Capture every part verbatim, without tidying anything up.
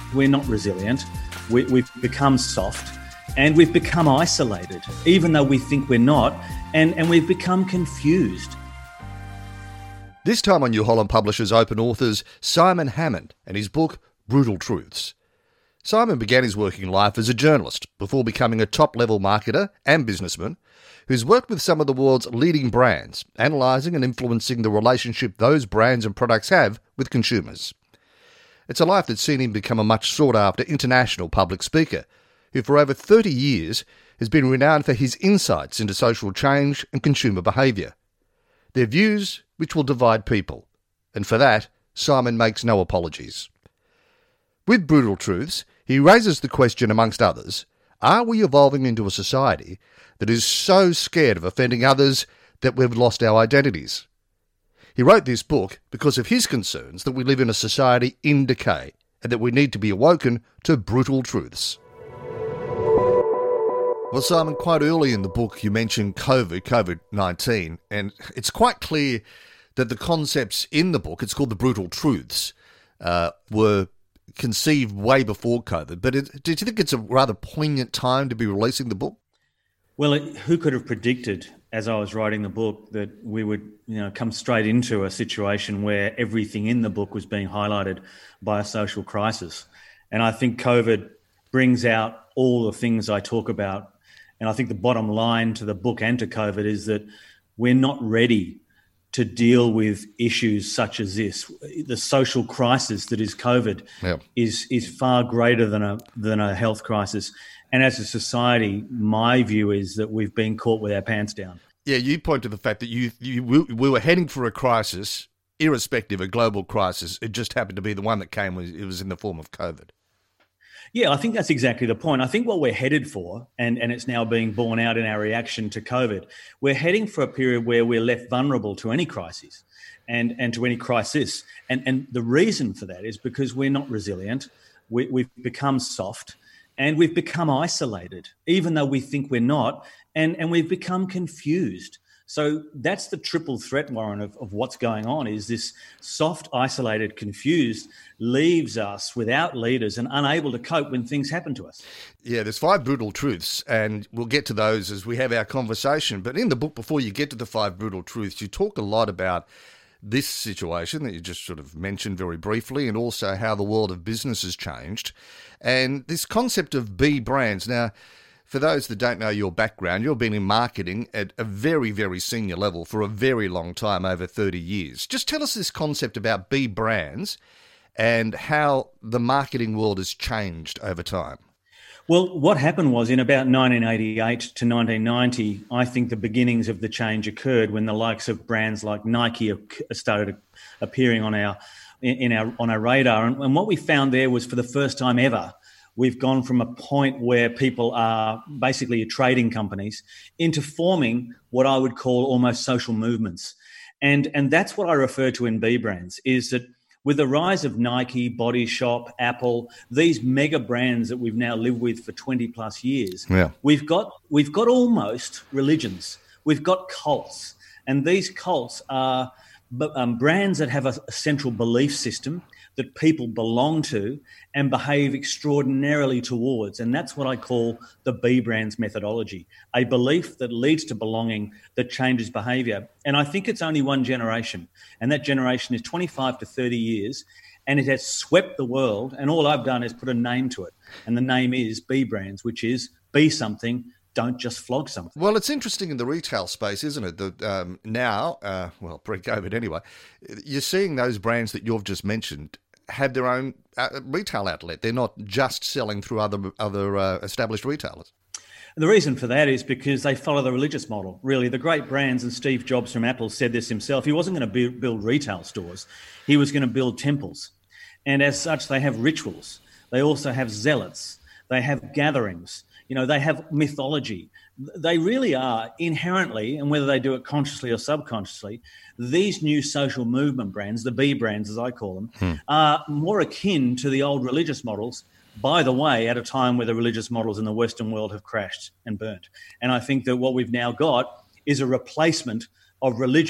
we're not resilient. We, we've become soft and we've become isolated, even though we think we're not, and, and we've become confused. This time on New Holland Publishers Open Authors, Simon Hammond and his book, Brutal Truths. Simon began his working life as a journalist before becoming a top-level marketer and businessman who's worked with some of the world's leading brands, analysing and influencing the relationship those brands and products have with consumers. It's a life that's seen him become a much sought-after international public speaker, who for over thirty years has been renowned for his insights into social change and consumer behaviour. They're views which will divide people, and for that, Simon makes no apologies. With Brutal Truths, he raises the question, amongst others, are we evolving into a society that is so scared of offending others that we've lost our identities? He wrote this book because of his concerns that we live in a society in decay and that we need to be awoken to brutal truths. Well, Simon, quite early in the book you mentioned COVID, COVID nineteen, and it's quite clear that the concepts in the book, it's called The Brutal Truths, uh, were conceived way before COVID. But it, did you think it's a rather poignant time to be releasing the book? Well, it, who could have predicted, as I was writing the book, that we would, you know, come straight into a situation where everything in the book was being highlighted by a social crisis. And I think COVID brings out all the things I talk about. And I think the bottom line to the book and to COVID is that we're not ready to deal with issues such as this. The social crisis that is COVID yeah. is is far greater than a than a health crisis. And as a society, my view is that we've been caught with our pants down. Yeah, you point to the fact that you, you we were heading for a crisis, irrespective, a global crisis. It just happened to be the one that came, it was in the form of COVID. Yeah, I think that's exactly the point. I think what we're headed for, and, and it's now being borne out in our reaction to COVID, we're heading for a period where we're left vulnerable to any crises and, and to any crisis. And, and the reason for that is because we're not resilient, we, we've become soft, and we've become isolated, even though we think we're not, and, and we've become confused. So that's the triple threat, Warren, of, of what's going on, is this soft, isolated, confused leaves us without leaders and unable to cope when things happen to us. Yeah, there's five brutal truths, and we'll get to those as we have our conversation. But in the book, before you get to the five brutal truths, you talk a lot about this situation that you just sort of mentioned very briefly, and also how the world of business has changed, and this concept of B brands. Now, for those that don't know your background, you've been in marketing at a very, very senior level for a very long time, over thirty years. Just tell us this concept about B brands and how the marketing world has changed over time. Well, what happened was in about nineteen eighty-eight to nineteen ninety, I think the beginnings of the change occurred when the likes of brands like Nike started appearing on our in our on our radar. And, and what we found there was, for the first time ever, we've gone from a point where people are basically trading companies into forming what I would call almost social movements. And, and that's what I refer to in B brands, is that with the rise of Nike, Body Shop, Apple, these mega brands that we've now lived with for twenty plus years, yeah. we've got we've got almost religions. We've got cults. And these cults are um, brands that have a, a central belief system that people belong to and behave extraordinarily towards. And that's what I call the B brands methodology, a belief that leads to belonging, that changes behaviour. And I think it's only one generation, and that generation is twenty-five to thirty years, and it has swept the world, and all I've done is put a name to it. And the name is B brands, which is be something, don't just flog something. Well, it's interesting in the retail space, isn't it? That um, now, uh, well, pre-COVID anyway, you're seeing those brands that you've just mentioned have their own uh, retail outlet. They're not just selling through other other uh, established retailers. And the reason for that is because they follow the religious model. Really, the great brands, and Steve Jobs from Apple said this himself, he wasn't going to build retail stores. He was going to build temples. And as such, they have rituals. They also have zealots. They have gatherings. You know, they have mythology. They really are inherently, and whether they do it consciously or subconsciously, these new social movement brands, the B brands as I call them, hmm. are more akin to the old religious models, by the way, at a time where the religious models in the Western world have crashed and burnt. And I think that what we've now got is a replacement of religion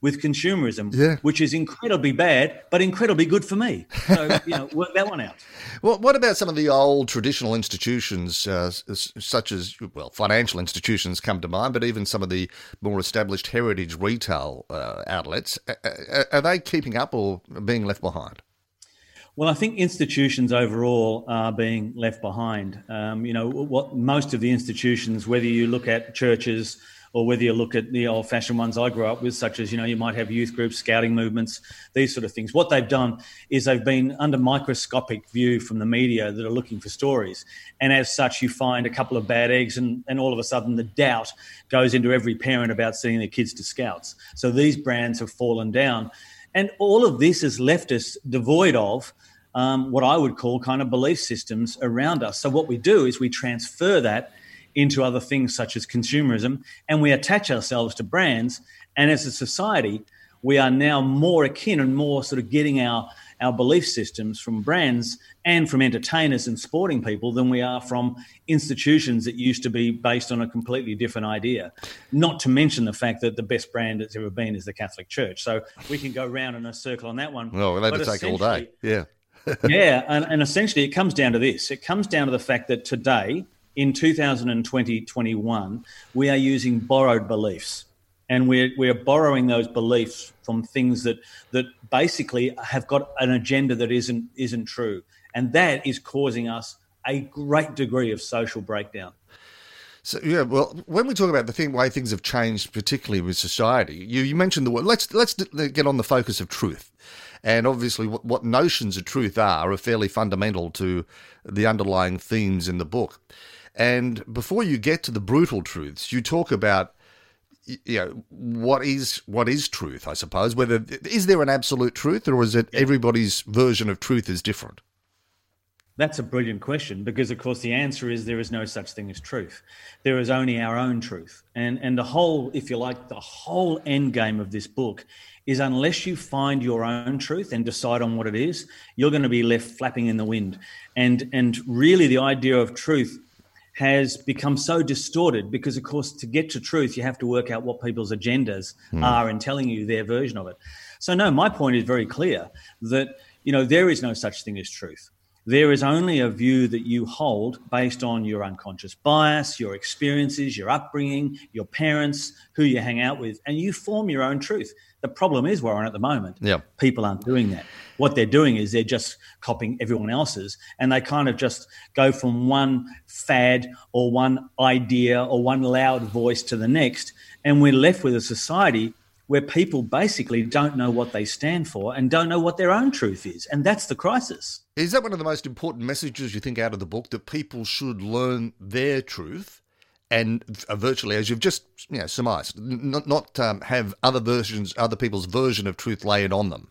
with consumerism, yeah. which is incredibly bad, but incredibly good for me. So, you know, work that one out. Well, what about some of the old traditional institutions, uh, such as, well, financial institutions come to mind, but even some of the more established heritage retail uh, outlets? Are they keeping up or being left behind? Well, I think institutions overall are being left behind. Um, you know, what most of the institutions, whether you look at churches or whether you look at the old-fashioned ones I grew up with, such as, you know, you might have youth groups, scouting movements, these sort of things. What they've done is they've been under microscopic view from the media that are looking for stories. And as such, you find a couple of bad eggs and, and all of a sudden the doubt goes into every parent about sending their kids to scouts. So these brands have fallen down. And all of this has left us devoid of um, what I would call kind of belief systems around us. So what we do is we transfer that into other things such as consumerism, and we attach ourselves to brands. And as a society, we are now more akin and more sort of getting our, our belief systems from brands and from entertainers and sporting people than we are from institutions that used to be based on a completely different idea. Not to mention the fact that the best brand that's ever been is the Catholic Church. So we can go round in a circle on that one. Well, we'll have to take all day. Yeah. yeah, and, and essentially it comes down to this. It comes down to the fact that today, in two thousand twenty, twenty-one, we are using borrowed beliefs, and we're we're borrowing those beliefs from things that that basically have got an agenda that isn't isn't true, and that is causing us a great degree of social breakdown. So yeah, well, when we talk about the thing way things have changed, particularly with society, you, you mentioned the word. Let's let's get on the focus of truth. And obviously what, what notions of truth are are fairly fundamental to the underlying themes in the book. And before you get to the brutal truths, you talk about, you know, what is what is truth, I suppose. Whether is there an absolute truth, or is it everybody's version of truth is different? That's a brilliant question, because, of course, the answer is there is no such thing as truth. There is only our own truth. And and the whole, if you like, the whole end game of this book is unless you find your own truth and decide on what it is, you're going to be left flapping in the wind. And and really the idea of truth has become so distorted because, of course, to get to truth, you have to work out what people's agendas mm. are in telling you their version of it. So, no, my point is very clear that, you know, there is no such thing as truth. There is only a view that you hold based on your unconscious bias, your experiences, your upbringing, your parents, who you hang out with, and you form your own truth. The problem is, Warren, at the moment, yep. people aren't doing that. What they're doing is they're just copying everyone else's, and they kind of just go from one fad or one idea or one loud voice to the next, and we're left with a society where people basically don't know what they stand for and don't know what their own truth is, and that's the crisis. Is that one of the most important messages you think out of the book, that people should learn their truth and virtually, as you've just you know, surmised, not, not um, have other versions, other people's version of truth laid on them?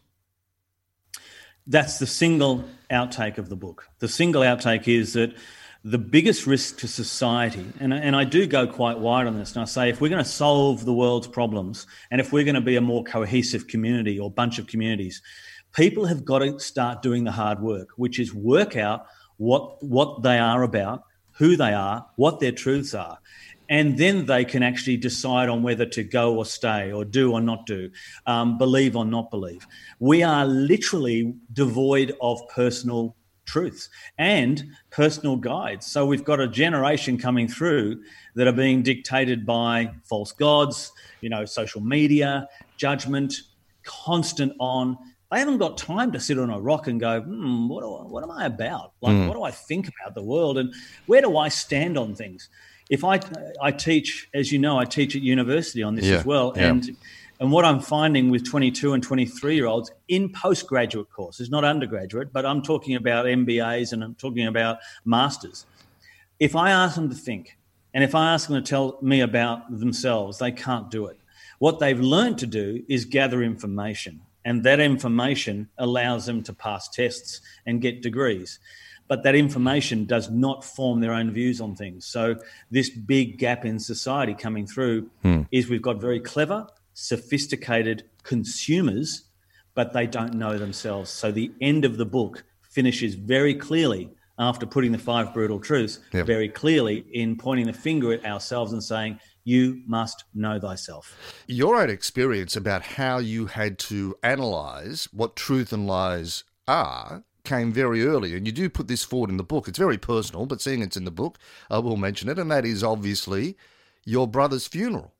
That's the single outtake of the book. The single outtake is that the biggest risk to society, and, and I do go quite wide on this, and I say if we're going to solve the world's problems and if we're going to be a more cohesive community or bunch of communities, people have got to start doing the hard work, which is work out what what they are about, who they are, what their truths are. And then they can actually decide on whether to go or stay, or do or not do, um, believe or not believe. We are literally devoid of personal truths and personal guides. So we've got a generation coming through that are being dictated by false gods, you know, social media, judgment, constant on. They haven't got time to sit on a rock and go, hmm, what, do I, what am I about? Like, mm. what do I think about the world, and where do I stand on things? If I, I teach, as you know, I teach at university on this yeah, as well. yeah. And and what I'm finding with twenty-two and twenty-three-year-olds in postgraduate courses, not undergraduate, but I'm talking about M B As and I'm talking about masters. If I ask them to think, and if I ask them to tell me about themselves, they can't do it. What they've learned to do is gather information, and that information allows them to pass tests and get degrees. But that information does not form their own views on things. So this big gap in society coming through hmm. is we've got very clever, sophisticated consumers, but they don't know themselves. So the end of the book finishes very clearly, after putting the five brutal truths, yep. very clearly in pointing the finger at ourselves and saying, You must know thyself. Your own experience about how you had to analyse what truth and lies are came very early, and you do put this forward in the book. It's very personal, but seeing it's in the book, I will mention it, and that is obviously your brother's funeral.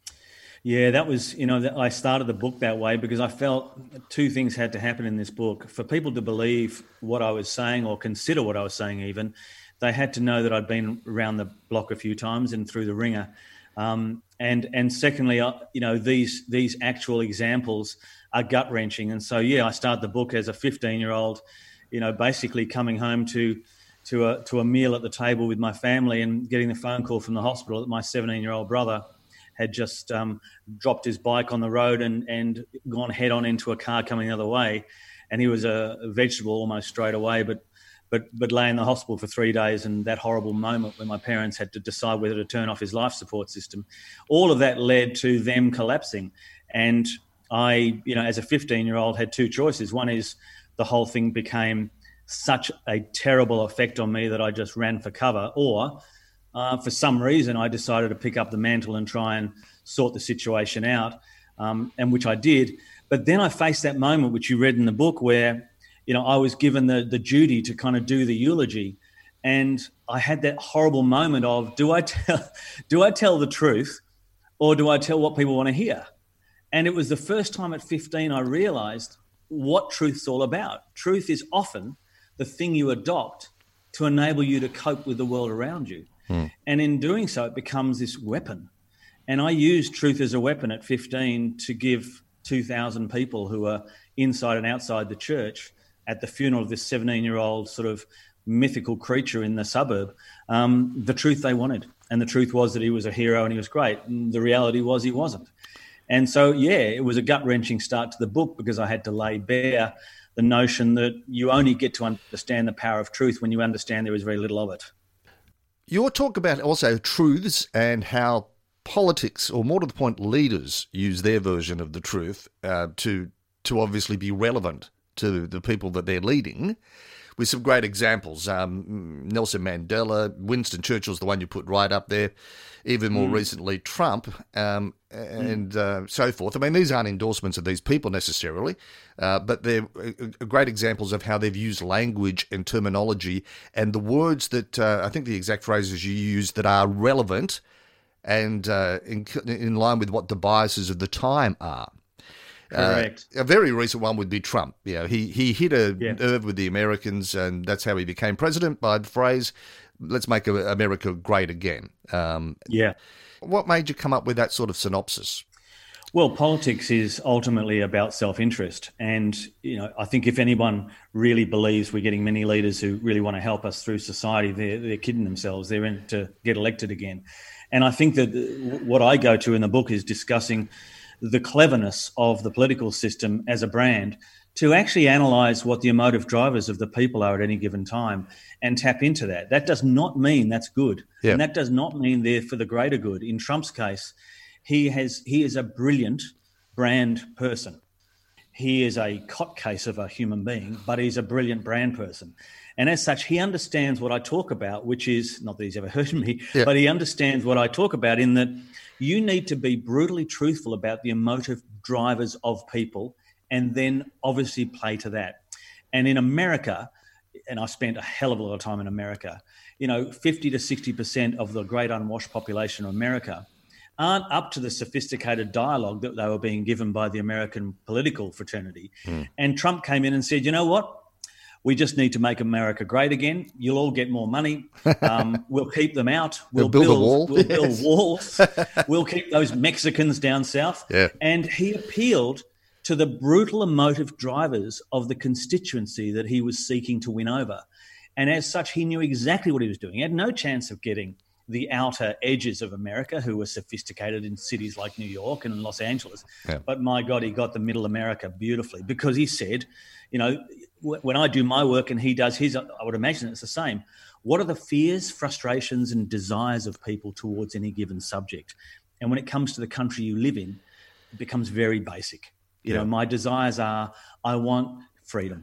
Yeah, that was, you know, I started the book that way because I felt two things had to happen in this book. For people to believe what I was saying or consider what I was saying even, they had to know that I'd been around the block a few times and through the ringer. Um, and and secondly, uh, you know, these these actual examples are gut-wrenching. And so, yeah, I started the book as a fifteen-year-old, you know, basically coming home to to a, to a meal at the table with my family and getting the phone call from the hospital that my seventeen-year-old brother had just um, dropped his bike on the road and, and gone head-on into a car coming the other way. And he was a, a vegetable almost straight away, but but but lay in the hospital for three days, and that horrible moment when my parents had to decide whether to turn off his life support system. All of that led to them collapsing. And I, you know, as a fifteen-year-old had two choices. One is the whole thing became such a terrible effect on me that I just ran for cover, or uh, for some reason I decided to pick up the mantle and try and sort the situation out, um, and which I did. But then I faced that moment, which you read in the book, where you know, I was given the the duty to kind of do the eulogy, and I had that horrible moment of, do I tell, do I tell the truth, or do I tell what people want to hear? And it was the first time at fifteen I realised what truth's all about. Truth is often the thing you adopt to enable you to cope with the world around you, hmm. and in doing so, it becomes this weapon. And I used truth as a weapon at fifteen to give two thousand people who are inside and outside the church at the funeral of this seventeen-year-old sort of mythical creature in the suburb, um, the truth they wanted. And the truth was that he was a hero and he was great. And the reality was he wasn't. And so, yeah, it was a gut-wrenching start to the book because I had to lay bare the notion that you only get to understand the power of truth when you understand there is very little of it. Your talk about also truths and how politics, or more to the point, leaders use their version of the truth uh, to to obviously be relevant to the people that they're leading, with some great examples. Um, Nelson Mandela, Winston Churchill's the one you put right up there, even more mm. recently Trump, um, and mm. uh, so forth. I mean, these aren't endorsements of these people necessarily, uh, but they're uh, great examples of how they've used language and terminology and the words that, uh, I think the exact phrases you use, that are relevant and uh, in, in line with what the biases of the time are. Correct. Uh, a very recent one would be Trump. You know, he, he hit a yeah. nerve with the Americans, and that's how he became president, by the phrase, let's make America great again. Um, yeah. What made you come up with that sort of synopsis? Well, politics is ultimately about self-interest. And, you know, I think if anyone really believes we're getting many leaders who really want to help us through society, they're, they're kidding themselves. They're in to get elected again. And I think that what I go to in the book is discussing the cleverness of the political system as a brand to actually analyse what the emotive drivers of the people are at any given time and tap into that. That does not mean that's good. Yeah. And that does not mean they're for the greater good. In Trump's case, he has he is a brilliant brand person. He is a cot case of a human being, but he's a brilliant brand person. And as such, he understands what I talk about, which is, not that he's ever heard me, yeah. but he understands what I talk about in that you need to be brutally truthful about the emotive drivers of people and then obviously play to that. And in America, and I spent a hell of a lot of time in America, you know, fifty to sixty percent of the great unwashed population of America aren't up to the sophisticated dialogue that they were being given by the American political fraternity. Mm. And Trump came in and said, you know what? We just need to make America great again. You'll all get more money. Um, we'll keep them out. We'll build, build a wall. We'll yes. build walls. We'll keep those Mexicans down south. Yeah. And he appealed to the brutal emotive drivers of the constituency that he was seeking to win over. And as such, he knew exactly what he was doing. He had no chance of getting the outer edges of America, who were sophisticated in cities like New York and Los Angeles. Yeah. But my God, he got the middle America beautifully, because he said, you know, when I do my work and he does his, I would imagine it's the same. What are the fears, frustrations, and desires of people towards any given subject? And when it comes to the country you live in, it becomes very basic. You yeah. know, my desires are, I want freedom.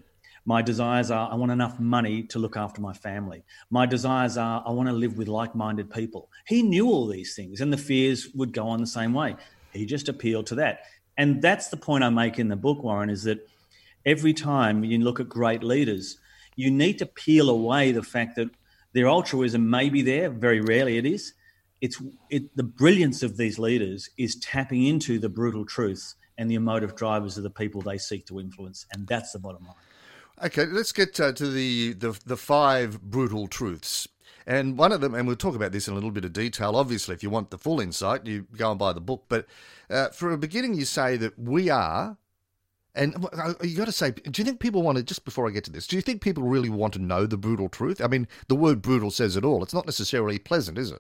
My desires are I want enough money to look after my family. My desires are I want to live with like-minded people. He knew all these things, and the fears would go on the same way. He just appealed to that. And that's the point I make in the book, Warren, is that every time you look at great leaders, you need to peel away the fact that their altruism may be there, very rarely it is. It's it, the brilliance of these leaders is tapping into the brutal truths and the emotive drivers of the people they seek to influence, and that's the bottom line. Okay, let's get uh, to the, the the five brutal truths. And one of them, and we'll talk about this in a little bit of detail, obviously, if you want the full insight, you go and buy the book. But uh, for a beginning, you say that we are, and you got to say, do you think people want to, just before I get to this, do you think people really want to know the brutal truth? I mean, the word brutal says it all. It's not necessarily pleasant, is it?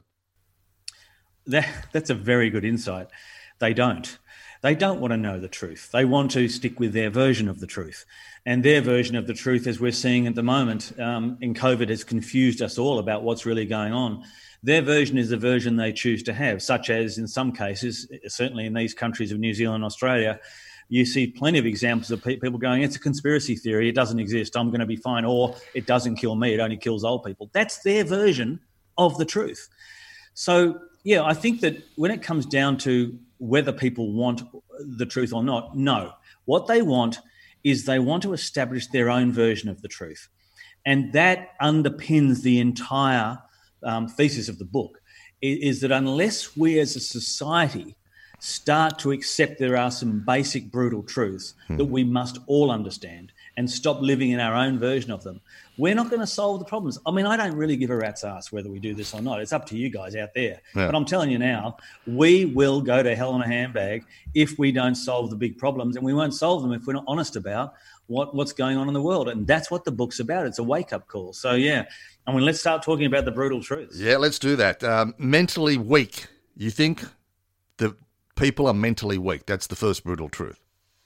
That, that's a very good insight. They don't. They don't want to know the truth. They want to stick with their version of the truth. And their version of the truth, as we're seeing at the moment, um, in COVID has confused us all about what's really going on. Their version is the version they choose to have, such as in some cases, certainly in these countries of New Zealand and Australia, you see plenty of examples of people going, it's a conspiracy theory, it doesn't exist, I'm going to be fine, or it doesn't kill me, it only kills old people. That's their version of the truth. So, yeah, I think that when it comes down to whether people want the truth or not, no. What they want is they want to establish their own version of the truth. And that underpins the entire um, thesis of the book, is that unless we as a society start to accept there are some basic brutal truths hmm. that we must all understand and stop living in our own version of them, we're not going to solve the problems. I mean, I don't really give a rat's ass whether we do this or not. It's up to you guys out there. Yeah. But I'm telling you now, we will go to hell in a handbag if we don't solve the big problems, and we won't solve them if we're not honest about what, what's going on in the world. And that's what the book's about. It's a wake-up call. So, yeah, I mean, let's start talking about the brutal truths. Yeah, let's do that. Um, mentally weak. You think that people are mentally weak? That's the first brutal truth.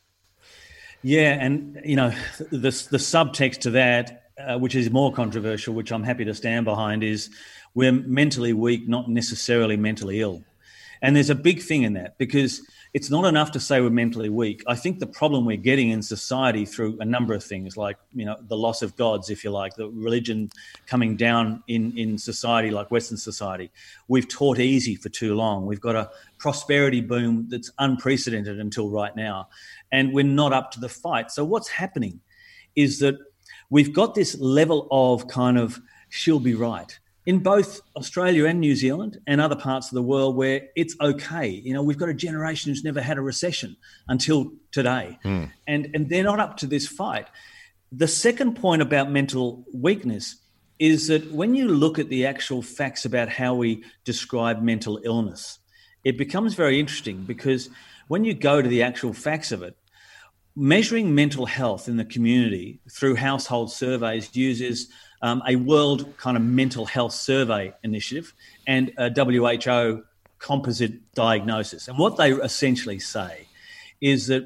Yeah, and, you know, the, the subtext to that, Uh, which is more controversial, which I'm happy to stand behind, is we're mentally weak, not necessarily mentally ill. And there's a big thing in that, because it's not enough to say we're mentally weak. I think the problem we're getting in society through a number of things, like, you know, the loss of gods, if you like, the religion coming down in, in society, like Western society. We've taught easy for too long. We've got a prosperity boom that's unprecedented until right now, and we're not up to the fight. So what's happening is that we've got this level of kind of she'll be right in both Australia and New Zealand and other parts of the world where it's okay. You know, we've got a generation who's never had a recession until today, mm. and, and they're not up to this fight. The second point about mental weakness is that when you look at the actual facts about how we describe mental illness, it becomes very interesting, because when you go to the actual facts of it, measuring mental health in the community through household surveys uses um, a world kind of mental health survey initiative and a W H O composite diagnosis. And what they essentially say is that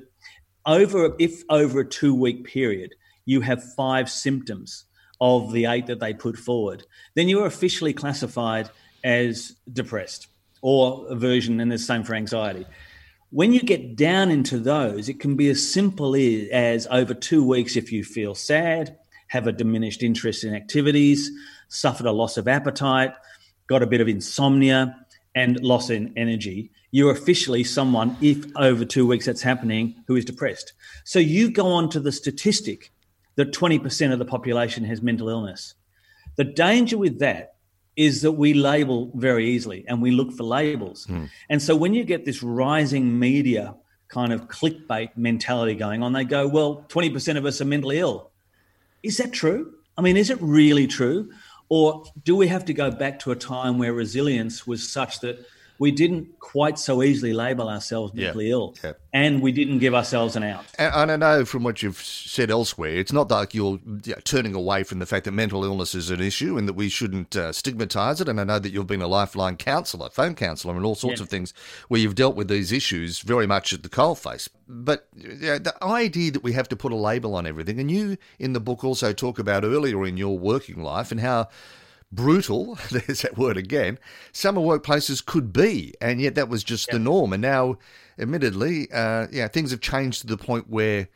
over if over a two-week period you have five symptoms of the eight that they put forward, then you are officially classified as depressed, or aversion, and the same for anxiety. When you get down into those, it can be as simple as over two weeks, if you feel sad, have a diminished interest in activities, suffered a loss of appetite, got a bit of insomnia and loss in energy, you're officially someone, if over two weeks that's happening, who is depressed. So you go on to the statistic that twenty percent of the population has mental illness. The danger with that is that we label very easily, and we look for labels. Mm. And so when you get this rising media kind of clickbait mentality going on, they go, well, twenty percent of us are mentally ill. Is that true? I mean, is it really true? Or do we have to go back to a time where resilience was such that we didn't quite so easily label ourselves mentally yeah, ill, yeah. and we didn't give ourselves an out? And I know from what you've said elsewhere, it's not like you're you know, turning away from the fact that mental illness is an issue and that we shouldn't uh, stigmatise it. And I know that you've been a lifeline counsellor, phone counsellor, and all sorts yeah. of things where you've dealt with these issues very much at the coalface. But you know, the idea that we have to put a label on everything, and you in the book also talk about earlier in your working life and how brutal, there's that word again, some workplaces could be, and yet that was just yep. the norm. And now, admittedly, uh, yeah, things have changed to the point where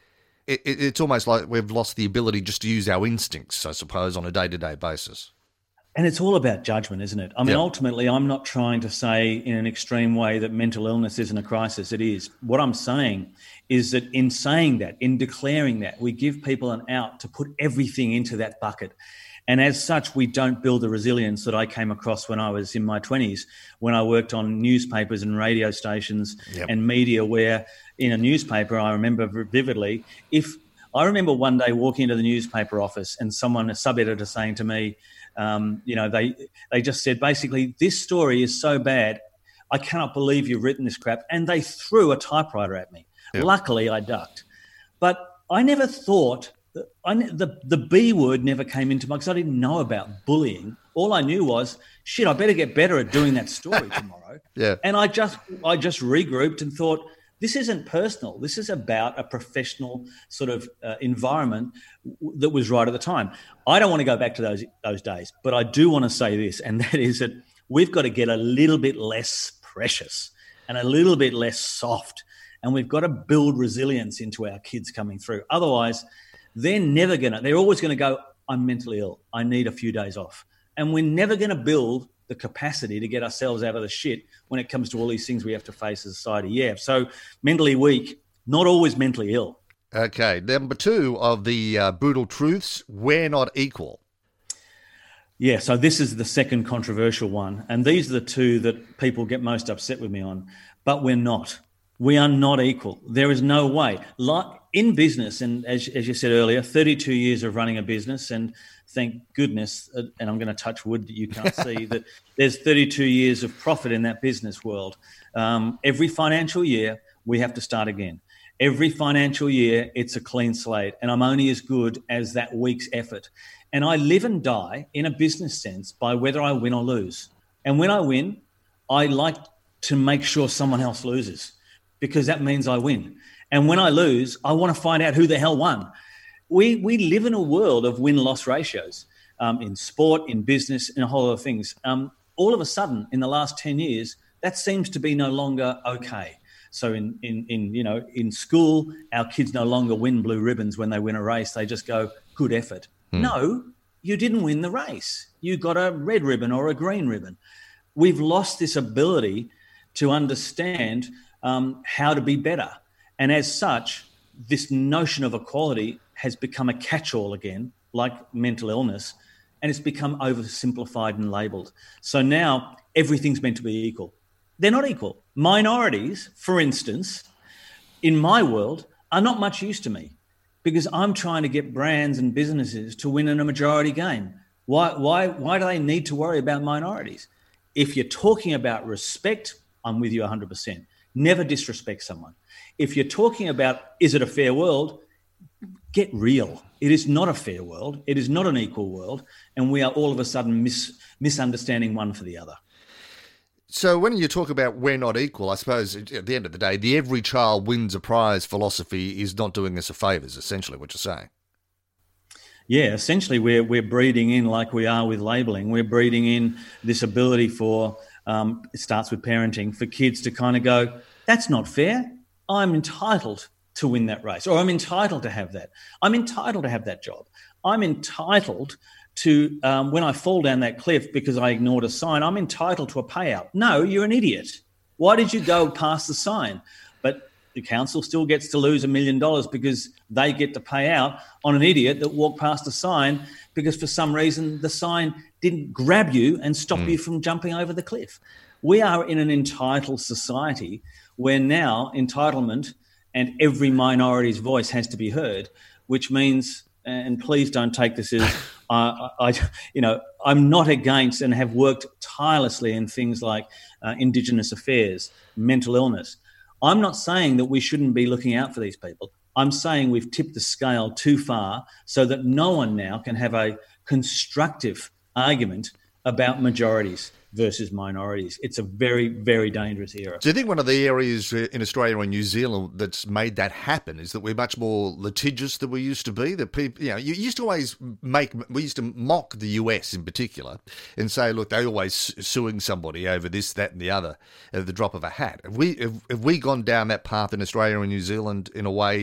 it, it's almost like we've lost the ability just to use our instincts, I suppose, on a day-to-day basis. And it's all about judgment, isn't it? I mean, yep. ultimately, I'm not trying to say in an extreme way that mental illness isn't a crisis. It is. What I'm saying is that in saying that, in declaring that, we give people an out to put everything into that bucket. And as such, we don't build the resilience that I came across when I was in my twenties, when I worked on newspapers and radio stations yep. and media, where in a newspaper, I remember vividly, if I remember one day walking into the newspaper office and someone, a sub-editor, saying to me, um, you know, they they just said, basically, this story is so bad, I cannot believe you've written this crap. And they threw a typewriter at me. Yep. Luckily, I ducked. But I never thought... I, the, the B word never came into my, because I didn't know about bullying. All I knew was, shit, I better get better at doing that story tomorrow. Yeah. And I just I just regrouped and thought, this isn't personal. This is about a professional sort of uh, environment w- that was right at the time. I don't want to go back to those those days, but I do want to say this, and that is that we've got to get a little bit less precious and a little bit less soft, and we've got to build resilience into our kids coming through. Otherwise, they're never going to, they're always going to go, I'm mentally ill. I need a few days off. And we're never going to build the capacity to get ourselves out of the shit when it comes to all these things we have to face as a society. Yeah. So mentally weak, not always mentally ill. Okay. Number two of the uh, brutal truths, we're not equal. Yeah. So this is the second controversial one. And these are the two that people get most upset with me on. But we're not. We are not equal. There is no way. Like in business, and as, as you said earlier, thirty-two years of running a business, and thank goodness, and I'm going to touch wood that you can't see, that there's thirty-two years of profit in that business world. Um, every financial year, we have to start again. Every financial year, it's a clean slate, and I'm only as good as that week's effort. And I live and die in a business sense by whether I win or lose. And when I win, I like to make sure someone else loses, because that means I win. And when I lose, I want to find out who the hell won. We we live in a world of win-loss ratios um, in sport, in business, in a whole lot of things. Um, all of a sudden, in the last ten years, that seems to be no longer okay. So in, in, in you know in school, our kids no longer win blue ribbons when they win a race. They just go, good effort. Hmm. No, you didn't win the race. You got a red ribbon or a green ribbon. We've lost this ability to understand um, how to be better. And as such, this notion of equality has become a catch-all again, like mental illness, and it's become oversimplified and labelled. So now everything's meant to be equal. They're not equal. Minorities, for instance, in my world, are not much use to me, because I'm trying to get brands and businesses to win in a majority game. Why, why, why do they need to worry about minorities? If you're talking about respect, I'm with you one hundred percent. Never disrespect someone. If you're talking about, is it a fair world? Get real. It is not a fair world. It is not an equal world. And we are all of a sudden mis- misunderstanding one for the other. So when you talk about we're not equal, I suppose at the end of the day, the every child wins a prize philosophy is not doing us a favour, is essentially what you're saying. Yeah, essentially we're we're breeding in, like we are with labelling, we're breeding in this ability for, um, it starts with parenting, for kids to kind of go, that's not fair. I'm entitled to win that race, or I'm entitled to have that. I'm entitled to have that job. I'm entitled to, um, when I fall down that cliff because I ignored a sign, I'm entitled to a payout. No, you're an idiot. Why did you go past the sign? But the council still gets to lose a million dollars because they get to pay out on an idiot that walked past a sign because for some reason the sign didn't grab you and stop mm. you from jumping over the cliff. We are in an entitled society where now entitlement and every minority's voice has to be heard, which means, and please don't take this as, uh, I, you know, I'm not against and have worked tirelessly in things like uh, Indigenous affairs, mental illness. I'm not saying that we shouldn't be looking out for these people. I'm saying we've tipped the scale too far so that no one now can have a constructive argument about majorities versus minorities. It's a very, very dangerous era. Do you think one of the areas in Australia and New Zealand that's made that happen is that we're much more litigious than we used to be? That people, you know, you used to always make, we used to mock the U S in particular and say, look, they're always suing somebody over this, that, and the other at the drop of a hat. Have we have, have we gone down that path in Australia and New Zealand in a way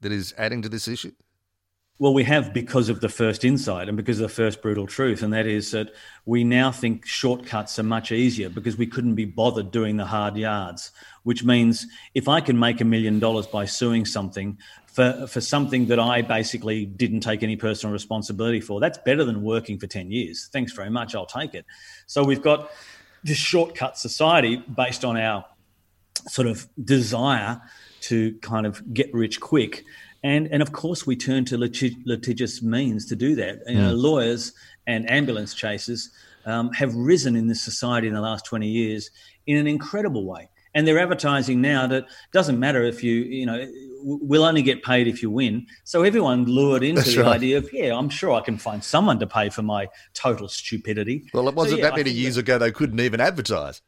that is adding to this issue? Well, we have because of the first insight and because of the first brutal truth, and that is that we now think shortcuts are much easier because we couldn't be bothered doing the hard yards, which means if I can make a million dollars by suing something for, for something that I basically didn't take any personal responsibility for, that's better than working for ten years. Thanks very much, I'll take it. So we've got this shortcut society based on our sort of desire to kind of get rich quick. And, and of course, we turn to litig- litigious means to do that. You know, mm. Lawyers and ambulance chasers um, have risen in this society in the last twenty years in an incredible way. And they're advertising now that doesn't matter if you, you know, we'll only get paid if you win. So everyone lured into That's the right. idea of, yeah, I'm sure I can find someone to pay for my total stupidity. Well, it wasn't so, yeah, that many years that, ago they couldn't even advertise.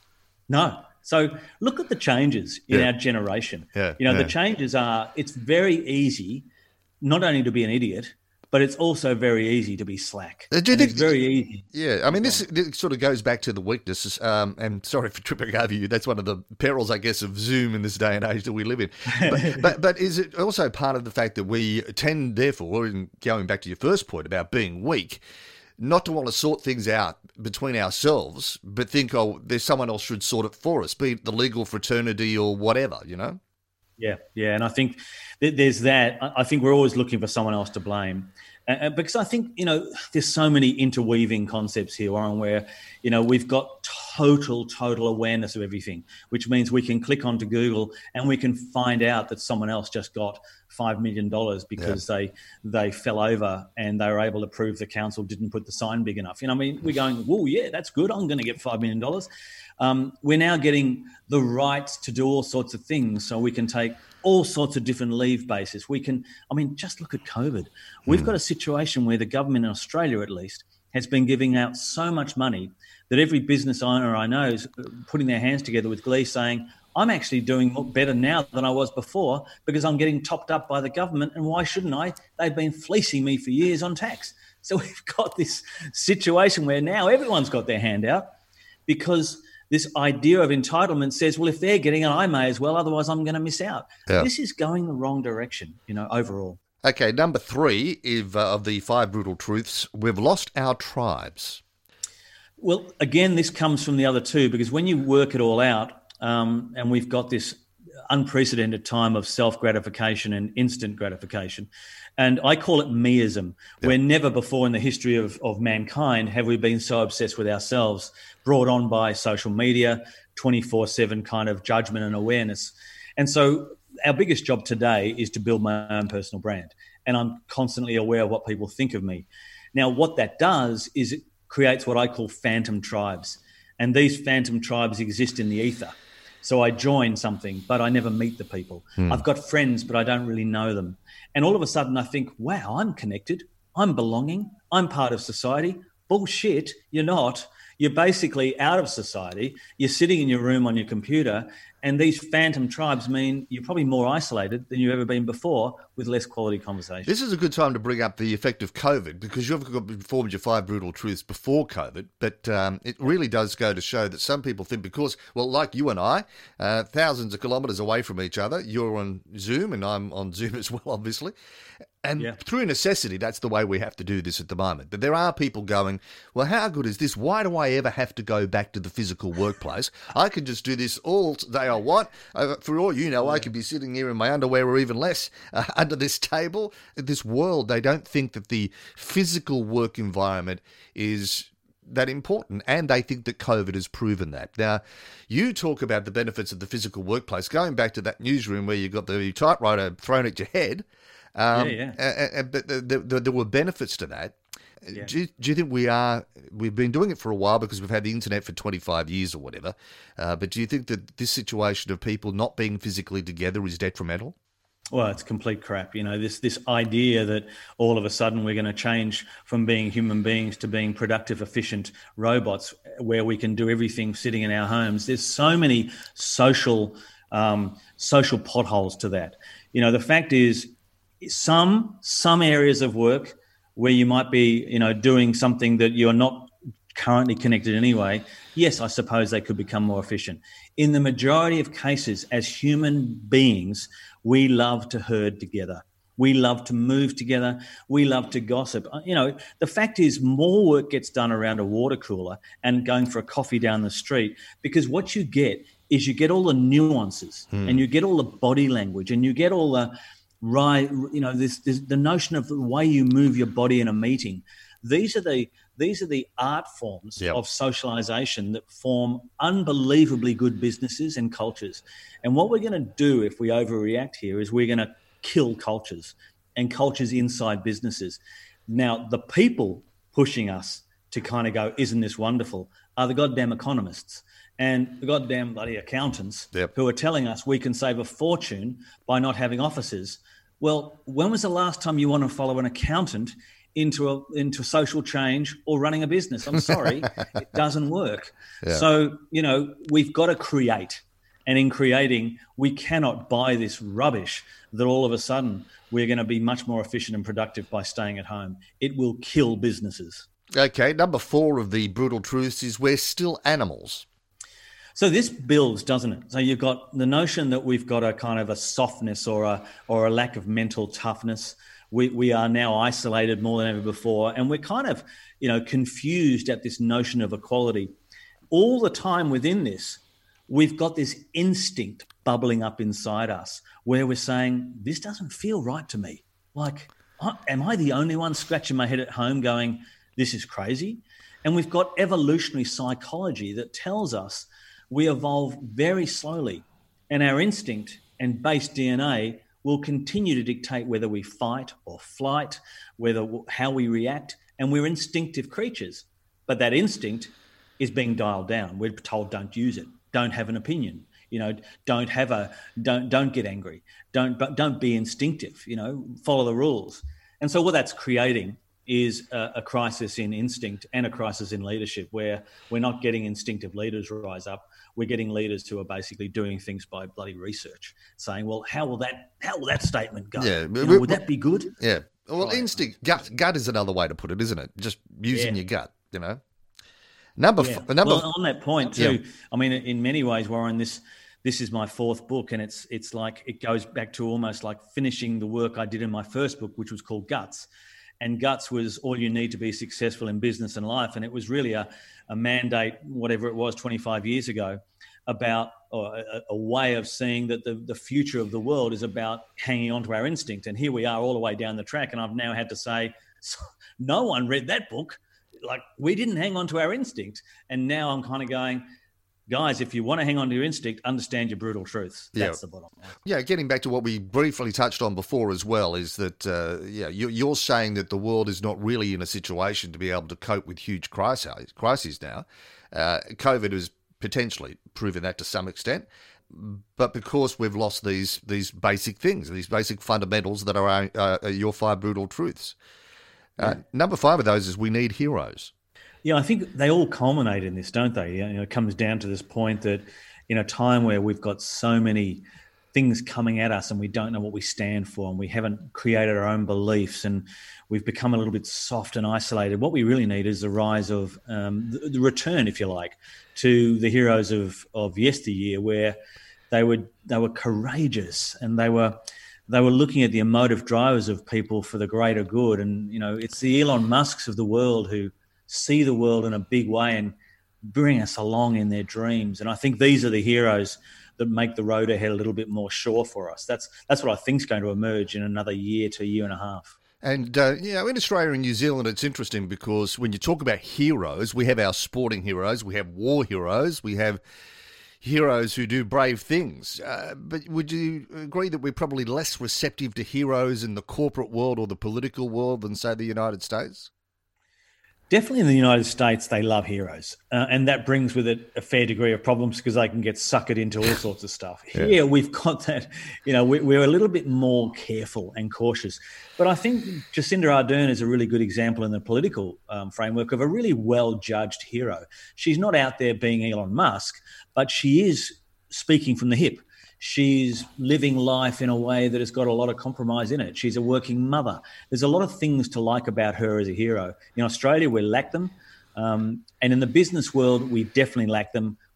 No. So look at the changes in yeah. our generation. Yeah, you know, yeah. the changes are, it's very easy not only to be an idiot, but it's also very easy to be slack. Uh, do you think, it's very easy. Yeah, I mean, this, this sort of goes back to the weaknesses. Um, and sorry for tripping over you. That's one of the perils, I guess, of Zoom in this day and age that we live in. But, but, but is it also part of the fact that we tend, therefore, in going back to your first point about being weak, not to want to sort things out between ourselves, but think, oh, there's someone else should sort it for us, be it the legal fraternity or whatever, you know? Yeah, yeah. And I think th- there's that. I think we're always looking for someone else to blame. Uh, because I think, you know, there's so many interweaving concepts here, Warren, where, you know, we've got total, total awareness of everything, which means we can click onto Google and we can find out that someone else just got five million dollars because yeah. they they fell over and they were able to prove the council didn't put the sign big enough. You know, I mean, we're going, whoa, yeah, that's good. I'm going to get five million dollars. Um, we're now getting the rights to do all sorts of things, so we can take all sorts of different leave bases. We can, I mean, just look at COVID. We've mm. got a situation where the government in Australia, at least, has been giving out so much money that every business owner I know is putting their hands together with glee saying, I'm actually doing better now than I was before because I'm getting topped up by the government, and why shouldn't I? They've been fleecing me for years on tax. So we've got this situation where now everyone's got their hand out because this idea of entitlement says, well, if they're getting it, I may as well, otherwise I'm going to miss out. Yeah. This is going the wrong direction, you know, overall. Okay, number three of, uh, of the five brutal truths, we've lost our tribes. Well, again, this comes from the other two, because when you work it all out, um, and we've got this unprecedented time of self-gratification and instant gratification, and I call it meism, yep. where never before in the history of, of mankind have we been so obsessed with ourselves, brought on by social media, twenty-four seven kind of judgment and awareness. And so our biggest job today is to build my own personal brand. And I'm constantly aware of what people think of me. Now, what that does is it creates what I call phantom tribes. And these phantom tribes exist in the ether. So I join something, but I never meet the people. Hmm. I've got friends, but I don't really know them. And all of a sudden I think, wow, I'm connected. I'm belonging. I'm part of society. Bullshit, you're not. You're basically out of society. You're sitting in your room on your computer, and these phantom tribes mean you're probably more isolated than you've ever been before with less quality conversation. This is a good time to bring up the effect of COVID, because you've performed your five brutal truths before COVID, but um, it really does go to show that some people think because, well, like you and I, uh, thousands of kilometres away from each other, you're on Zoom and I'm on Zoom as well, obviously. And yeah. through necessity, that's the way we have to do this at the moment. But there are people going, well, how good is this? Why do I ever have to go back to the physical workplace? I can just do this all day I want. Uh, for all you know, yeah. I could be sitting here in my underwear or even less uh, under this table. This world, they don't think that the physical work environment is that important, and they think that COVID has proven that. Now, you talk about the benefits of the physical workplace, going back to that newsroom where you got the typewriter thrown at your head. Um, yeah, yeah. Uh, uh, but the, the, the, there were benefits to that. Yeah. Do, you, do you think we are, we've been doing it for a while because we've had the internet for twenty-five years or whatever, uh, but do you think that this situation of people not being physically together is detrimental? Well, it's complete crap. You know, this this idea that all of a sudden we're going to change from being human beings to being productive, efficient robots where we can do everything sitting in our homes. There's so many social um, social potholes to that. You know, the fact is, some some areas of work where you might be, you know, doing something that you're not currently connected anyway, yes, I suppose they could become more efficient. In the majority of cases, as human beings, We love to herd together. We love to move together. We love to gossip. You know, the fact is more work gets done around a water cooler and going for a coffee down the street, because what you get is you get all the nuances hmm. and you get all the body language and you get all the, right, you know, this, this the notion of the way you move your body in a meeting. These are the these are the art forms yep. of socialization that form unbelievably good businesses and cultures. And what we're going to do if we overreact here is we're going to kill cultures and cultures inside businesses. Now, the people pushing us to kind of go, isn't this wonderful, are the goddamn economists and the goddamn bloody accountants yep. who are telling us we can save a fortune by not having offices. Well, when was the last time you want to follow an accountant into a into social change or running a business? I'm sorry, it doesn't work. Yeah. So, you know, we've got to create. And in creating, we cannot buy this rubbish that all of a sudden we're going to be much more efficient and productive by staying at home. It will kill businesses. Okay, number four of the brutal truths is we're still animals. So this builds, doesn't it? So you've got the notion that we've got a kind of a softness or a or a lack of mental toughness. We we are now isolated more than ever before, and we're kind of, you know, confused at this notion of equality. All the time within this, we've got this instinct bubbling up inside us where we're saying, this doesn't feel right to me. Like, am I the only one scratching my head at home going, this is crazy? And we've got evolutionary psychology that tells us we evolve very slowly, and our instinct and base D N A will continue to dictate whether we fight or flight, whether how we react, and we're instinctive creatures. But that instinct is being dialed down. We're told don't use it, don't have an opinion, you know, don't have a don't don't get angry, don't but don't be instinctive, you know, follow the rules. And so what that's creating is a, a crisis in instinct and a crisis in leadership, where we're not getting instinctive leaders rise up. We're getting leaders who are basically doing things by bloody research, saying, well, how will that how will that statement go? Yeah, you know, would that be good? Yeah. Well, right. instinct, gut, gut is another way to put it, isn't it? Just using yeah. your gut, you know. Number, yeah. f- number well, on that point too, yeah. I mean, in many ways, Warren, this this is my fourth book, and it's it's like it goes back to almost like finishing the work I did in my first book, which was called Guts. And Guts was all you need to be successful in business and life. And it was really a, a mandate, whatever it was, twenty-five years ago, about or a, a way of seeing that the, the future of the world is about hanging on to our instinct. And here we are all the way down the track. And I've now had to say, no one read that book. Like, we didn't hang on to our instinct. And now I'm kind of going, guys, if you want to hang on to your instinct, understand your brutal truths. That's yeah. the bottom line. Yeah, getting back to what we briefly touched on before as well, is that, uh, yeah, you're saying that the world is not really in a situation to be able to cope with huge crises, crises now. Uh, COVID has potentially proven that to some extent. But because we've lost these these basic things, these basic fundamentals that are uh, your five brutal truths. Uh, yeah. Number five of those is we need heroes. Yeah, I think they all culminate in this, don't they? You know, it comes down to this point that in a time where we've got so many things coming at us and we don't know what we stand for, and we haven't created our own beliefs, and we've become a little bit soft and isolated. What we really need is the rise of um, the, the return, if you like, to the heroes of, of yesteryear, where they were they were courageous and they were they were looking at the emotive drivers of people for the greater good. And you know, it's the Elon Musks of the world who see the world in a big way and bring us along in their dreams. And I think these are the heroes that make the road ahead a little bit more sure for us. That's that's what I think is going to emerge in another year to a year and a half. And, uh, you know, in Australia and New Zealand, it's interesting because when you talk about heroes, we have our sporting heroes, we have war heroes, we have heroes who do brave things. Uh, but would you agree that we're probably less receptive to heroes in the corporate world or the political world than, say, the United States? Definitely in the United States, they love heroes. Uh, and that brings with it a fair degree of problems because they can get suckered into all sorts of stuff. Yeah. Here, we've got that, you know, we, we're a little bit more careful and cautious. But I think Jacinda Ardern is a really good example in the political um, framework of a really well-judged hero. She's not out there being Elon Musk, but she is speaking from the hip. She's living life in a way that has got a lot of compromise in it. She's a working mother. There's a lot of things to like about her as a hero. In Australia, we lack them. Um, and in the business world, we definitely lack them.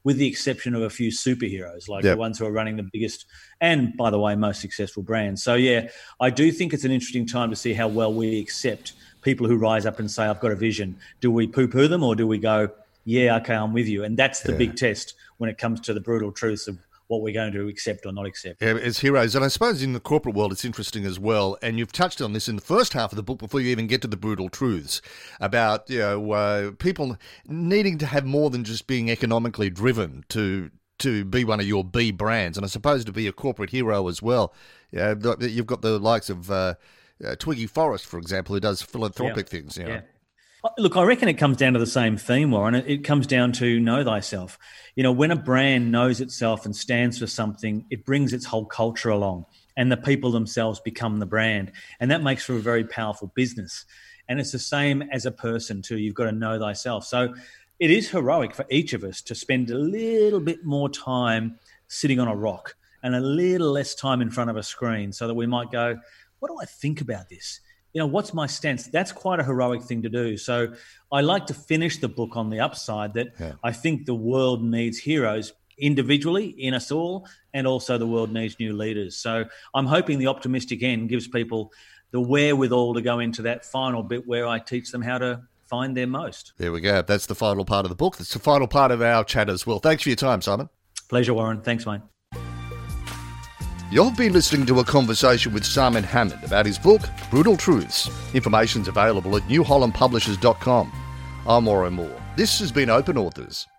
with the exception of a few superheroes, like yep. the ones who are running the biggest and, by the way, most successful brands. So, yeah, I do think it's an interesting time to see how well we accept people who rise up and say, I've got a vision. Do we poo-poo them, or do we go, yeah, okay, I'm with you? And that's the yeah. big test when it comes to the brutal truths of what we're going to accept or not accept. Yeah, as heroes. And I suppose in the corporate world it's interesting as well, and you've touched on this in the first half of the book before you even get to the brutal truths, about you know uh, people needing to have more than just being economically driven to to be one of your B brands, and I suppose to be a corporate hero as well. Yeah, you've got the likes of uh, uh, Twiggy Forrest, for example, who does philanthropic yeah. things. You know? Yeah. Look, I reckon it comes down to the same theme, Warren. It comes down to know thyself. You know, when a brand knows itself and stands for something, it brings its whole culture along, and the people themselves become the brand. And that makes for a very powerful business. And it's the same as a person too. You've got to know thyself. So it is heroic for each of us to spend a little bit more time sitting on a rock and a little less time in front of a screen, so that we might go, what do I think about this? You know, what's my stance? That's quite a heroic thing to do. So I like to finish the book on the upside that yeah. I think the world needs heroes individually in us all, and also the world needs new leaders. So I'm hoping the optimistic end gives people the wherewithal to go into that final bit where I teach them how to find their most. There we go. That's the final part of the book. That's the final part of our chat as well. Thanks for your time, Simon. Pleasure, Warren. Thanks, mate. You've been listening to a conversation with Simon Hammond about his book, Brutal Truths. Information's available at new holland publishers dot com. I'm Warren Moore. This has been Open Authors.